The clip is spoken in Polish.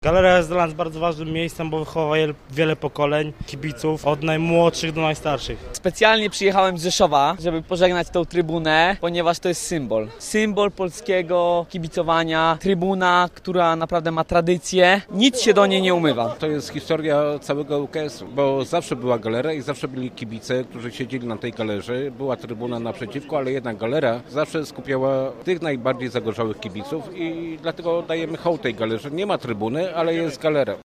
Galeria jest dla nas bardzo ważnym miejscem, bo wychowa wiele pokoleń kibiców, od najmłodszych do najstarszych. Specjalnie przyjechałem z Rzeszowa, żeby pożegnać tą trybunę, ponieważ to jest symbol. Symbol polskiego kibicowania, trybuna, która naprawdę ma tradycję, nic się do niej nie umywa. To jest historia całego UKS-u, bo zawsze była galeria i zawsze byli kibice, którzy siedzieli na tej galerze. Była trybuna naprzeciwko, ale jednak galera zawsze skupiała tych najbardziej zagorzałych kibiców i dlatego dajemy hołd tej galerze. Nie ma trybuny, ale jest galera.